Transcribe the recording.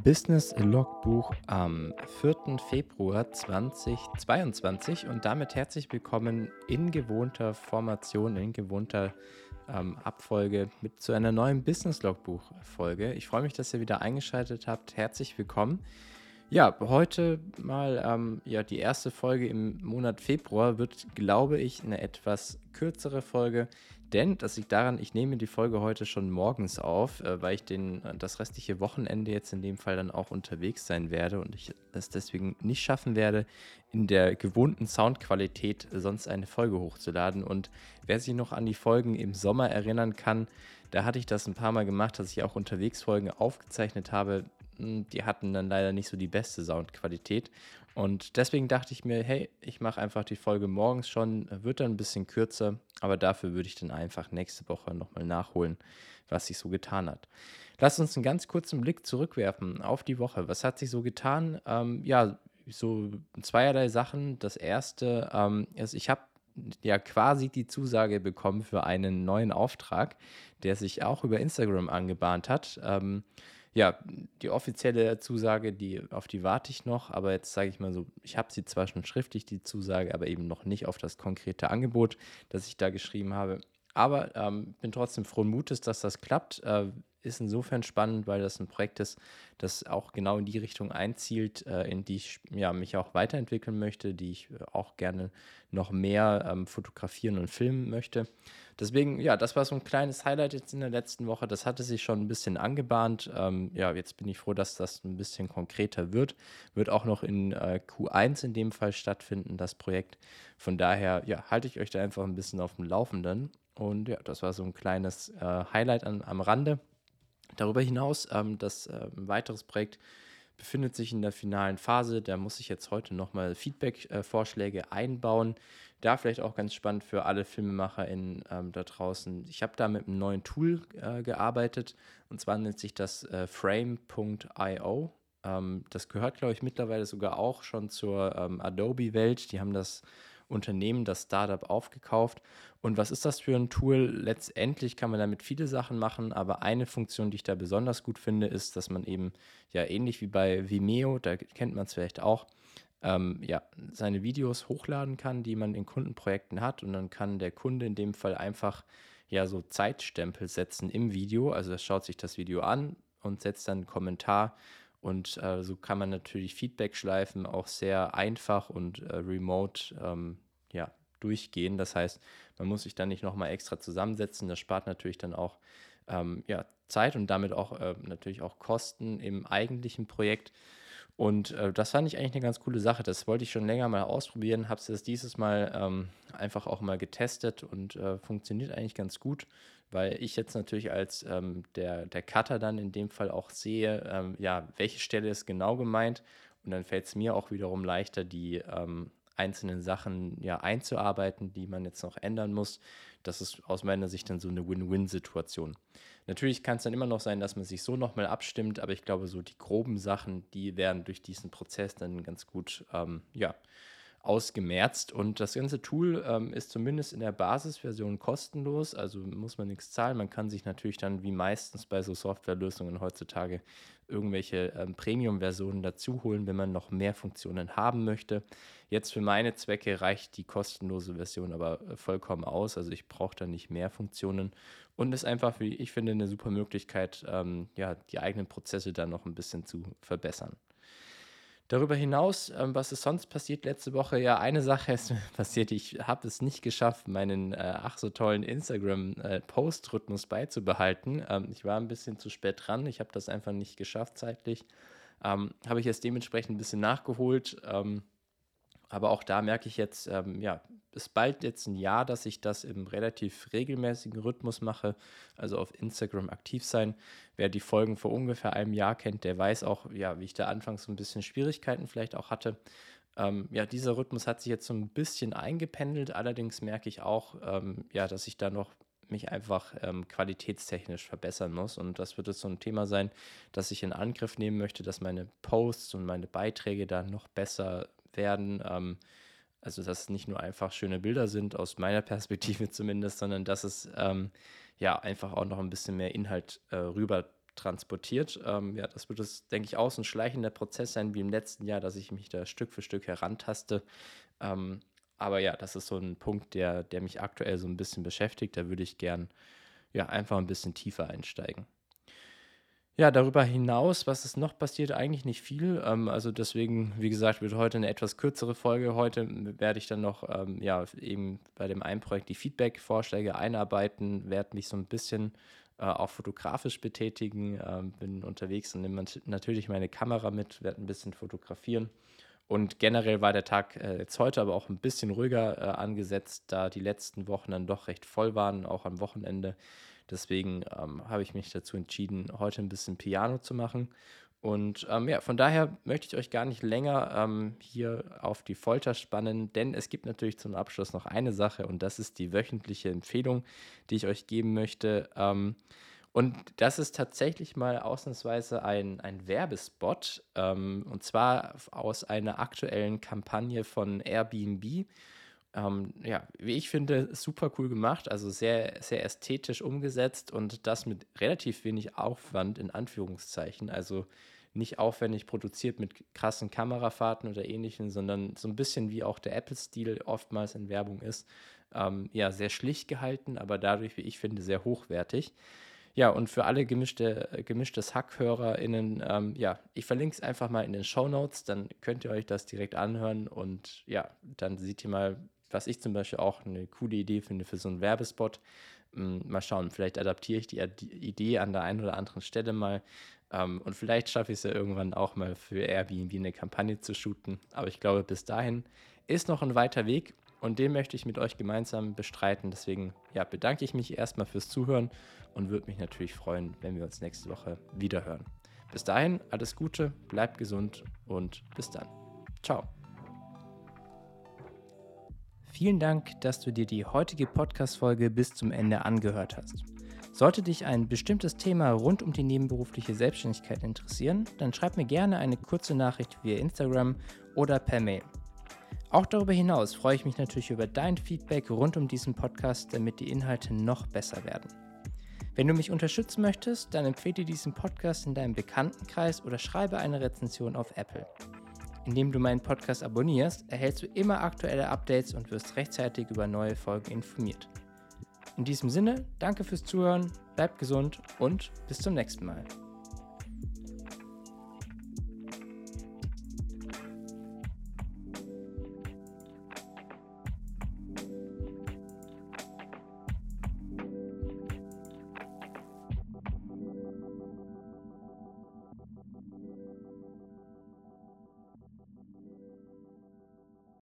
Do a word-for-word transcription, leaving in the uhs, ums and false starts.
Business-Logbuch am vierten Februar zweitausendzweiundzwanzig und damit herzlich willkommen in gewohnter Formation, in gewohnter ähm, Abfolge mit zu einer neuen Business-Logbuch-Folge. Ich freue mich, dass ihr wieder eingeschaltet habt. Herzlich willkommen. Ja, heute mal ähm, ja, die erste Folge im Monat Februar wird, glaube ich, eine etwas kürzere Folge, denn das liegt daran, ich nehme die Folge heute schon morgens auf, äh, weil ich den, das restliche Wochenende jetzt in dem Fall dann auch unterwegs sein werde und ich es deswegen nicht schaffen werde, in der gewohnten Soundqualität sonst eine Folge hochzuladen. Und wer sich noch an die Folgen im Sommer erinnern kann, da hatte ich das ein paar Mal gemacht, dass ich auch unterwegs Folgen aufgezeichnet habe. Die hatten dann leider nicht so die beste Soundqualität. Und deswegen dachte ich mir, hey, ich mache einfach die Folge morgens schon, wird dann ein bisschen kürzer, aber dafür würde ich dann einfach nächste Woche nochmal nachholen, was sich so getan hat. Lass uns einen ganz kurzen Blick zurückwerfen auf die Woche. Was hat sich so getan? Ähm, ja, so zweierlei Sachen. Das erste ähm, ist, ich habe ja quasi die Zusage bekommen für einen neuen Auftrag, der sich auch über Instagram angebahnt hat. Ähm, ja, die offizielle Zusage, die, auf die warte ich noch, aber jetzt sage ich mal so, ich habe sie zwar schon schriftlich, die Zusage, aber eben noch nicht auf das konkrete Angebot, das ich da geschrieben habe. Aber ähm, bin trotzdem frohen Mutes, dass das klappt. Äh, ist insofern spannend, weil das ein Projekt ist, das auch genau in die Richtung einzielt, äh, in die ich ja, mich auch weiterentwickeln möchte, die ich äh, auch gerne noch mehr ähm, fotografieren und filmen möchte. Deswegen, ja, das war so ein kleines Highlight jetzt in der letzten Woche. Das hatte sich schon ein bisschen angebahnt. Ähm, ja, jetzt bin ich froh, dass das ein bisschen konkreter wird. Wird auch noch in äh, Q eins in dem Fall stattfinden, das Projekt. Von daher, ja, halte ich euch da einfach ein bisschen auf dem Laufenden. Und ja, das war so ein kleines äh, Highlight an, am Rande. Darüber hinaus, ähm, das äh, ein weiteres Projekt befindet sich in der finalen Phase. Da muss ich jetzt heute nochmal Feedback-Vorschläge einbauen. Da vielleicht auch ganz spannend für alle FilmemacherInnen ähm, da draußen. Ich habe da mit einem neuen Tool äh, gearbeitet und zwar nennt sich das äh, frame punkt io. Ähm, das gehört, glaube ich, mittlerweile sogar auch schon zur ähm, Adobe-Welt. Die haben das Unternehmen, das Startup aufgekauft. Und was ist das für ein Tool? Letztendlich kann man damit viele Sachen machen, aber eine Funktion, die ich da besonders gut finde, ist, dass man eben, ja, ähnlich wie bei Vimeo, da kennt man es vielleicht auch, ähm, ja, seine Videos hochladen kann, die man in Kundenprojekten hat. Und dann kann der Kunde in dem Fall einfach, ja, so Zeitstempel setzen im Video. Also er schaut sich das Video an und setzt dann einen Kommentar. Und äh, so kann man natürlich Feedback-Schleifen auch sehr einfach und äh, remote ähm, ja, durchgehen. Das heißt, man muss sich dann nicht nochmal extra zusammensetzen. Das spart natürlich dann auch ähm, ja, Zeit und damit auch äh, natürlich auch Kosten im eigentlichen Projekt. Und äh, das fand ich eigentlich eine ganz coole Sache. Das wollte ich schon länger mal ausprobieren, habe es dieses Mal ähm, einfach auch mal getestet und äh, funktioniert eigentlich ganz gut, weil ich jetzt natürlich als ähm, der, der Cutter dann in dem Fall auch sehe, ähm, ja, welche Stelle ist genau gemeint. Und dann fällt es mir auch wiederum leichter, die ähm, einzelnen Sachen ja einzuarbeiten, die man jetzt noch ändern muss. Das ist aus meiner Sicht dann so eine Win-Win-Situation. Natürlich kann es dann immer noch sein, dass man sich so nochmal abstimmt, aber ich glaube, so die groben Sachen, die werden durch diesen Prozess dann ganz gut ähm, ja, ausgemerzt. Und das ganze Tool ähm, ist zumindest in der Basisversion kostenlos, also muss man nichts zahlen. Man kann sich natürlich dann, wie meistens bei so Softwarelösungen heutzutage, irgendwelche ähm, Premium-Versionen dazu holen, wenn man noch mehr Funktionen haben möchte. Jetzt für meine Zwecke reicht die kostenlose Version aber äh, vollkommen aus, also ich brauche da nicht mehr Funktionen und ist einfach, wie ich finde, eine super Möglichkeit, ähm, ja, die eigenen Prozesse dann noch ein bisschen zu verbessern. Darüber hinaus, ähm, was ist sonst passiert letzte Woche? Ja, eine Sache ist mir passiert. Ich habe es nicht geschafft, meinen äh, ach so tollen Instagram-Post-Rhythmus beizubehalten. Ähm, ich war ein bisschen zu spät dran. Ich habe das einfach nicht geschafft zeitlich. Ähm, habe ich jetzt dementsprechend ein bisschen nachgeholt. Ähm, aber auch da merke ich jetzt, ähm, ja, ist bald jetzt ein Jahr, dass ich das im relativ regelmäßigen Rhythmus mache, also auf Instagram aktiv sein. Wer die Folgen vor ungefähr einem Jahr kennt, der weiß auch, ja, wie ich da anfangs so ein bisschen Schwierigkeiten vielleicht auch hatte. Ähm, ja, dieser Rhythmus hat sich jetzt so ein bisschen eingependelt, allerdings merke ich auch, ähm, ja, dass ich da noch mich einfach ähm, qualitätstechnisch verbessern muss. Und das wird jetzt so ein Thema sein, das ich in Angriff nehmen möchte, dass meine Posts und meine Beiträge da noch besser werden. Ähm, also, dass es nicht nur einfach schöne Bilder sind, aus meiner Perspektive zumindest, sondern dass es ähm, ja einfach auch noch ein bisschen mehr Inhalt äh, rüber transportiert. Ähm, ja, das wird es, denke ich, auch so ein schleichender Prozess sein wie im letzten Jahr, dass ich mich da Stück für Stück herantaste. Ähm, aber ja, das ist so ein Punkt, der, der mich aktuell so ein bisschen beschäftigt. Da würde ich gern ja einfach ein bisschen tiefer einsteigen. Ja, darüber hinaus, was ist noch passiert? Eigentlich nicht viel. Ähm, also deswegen, wie gesagt, wird heute eine etwas kürzere Folge. Heute werde ich dann noch ähm, ja, eben bei dem einen Projekt die Feedback-Vorschläge einarbeiten, werde mich so ein bisschen äh, auch fotografisch betätigen, ähm, bin unterwegs und nehme natürlich meine Kamera mit, werde ein bisschen fotografieren. Und generell war der Tag äh, jetzt heute aber auch ein bisschen ruhiger äh, angesetzt, da die letzten Wochen dann doch recht voll waren, auch am Wochenende. Deswegen ähm, habe ich mich dazu entschieden, heute ein bisschen Piano zu machen. Und ähm, ja, von daher möchte ich euch gar nicht länger ähm, hier auf die Folter spannen, denn es gibt natürlich zum Abschluss noch eine Sache und das ist die wöchentliche Empfehlung, die ich euch geben möchte. Ähm, und das ist tatsächlich mal ausnahmsweise ein, ein Werbespot, ähm, und zwar aus einer aktuellen Kampagne von Airbnb. Ähm, ja, wie ich finde, super cool gemacht, also sehr, sehr ästhetisch umgesetzt und das mit relativ wenig Aufwand in Anführungszeichen. Also nicht aufwendig produziert mit krassen Kamerafahrten oder ähnlichem, sondern so ein bisschen wie auch der Apple-Stil oftmals in Werbung ist. Ähm, ja, sehr schlicht gehalten, aber dadurch, wie ich finde, sehr hochwertig. Ja, und für alle gemischte, äh, gemischtes Hack-HörerInnen, ähm, ja, ich verlinke es einfach mal in den Shownotes, dann könnt ihr euch das direkt anhören und ja, dann seht ihr mal, was ich zum Beispiel auch eine coole Idee finde für so einen Werbespot. Ähm, mal schauen, vielleicht adaptiere ich die, die Idee an der einen oder anderen Stelle mal ähm, und vielleicht schaffe ich es ja irgendwann auch mal für Airbnb eine Kampagne zu shooten, aber ich glaube, bis dahin ist noch ein weiter Weg. Und den möchte ich mit euch gemeinsam bestreiten. Deswegen ja, bedanke ich mich erstmal fürs Zuhören und würde mich natürlich freuen, wenn wir uns nächste Woche wieder hören. Bis dahin, alles Gute, bleibt gesund und bis dann. Ciao. Vielen Dank, dass du dir die heutige Podcast-Folge bis zum Ende angehört hast. Sollte dich ein bestimmtes Thema rund um die nebenberufliche Selbstständigkeit interessieren, dann schreib mir gerne eine kurze Nachricht via Instagram oder per Mail. Auch darüber hinaus freue ich mich natürlich über dein Feedback rund um diesen Podcast, damit die Inhalte noch besser werden. Wenn du mich unterstützen möchtest, dann empfehle diesen Podcast in deinem Bekanntenkreis oder schreibe eine Rezension auf Apple. Indem du meinen Podcast abonnierst, erhältst du immer aktuelle Updates und wirst rechtzeitig über neue Folgen informiert. In diesem Sinne, danke fürs Zuhören, bleib gesund und bis zum nächsten Mal.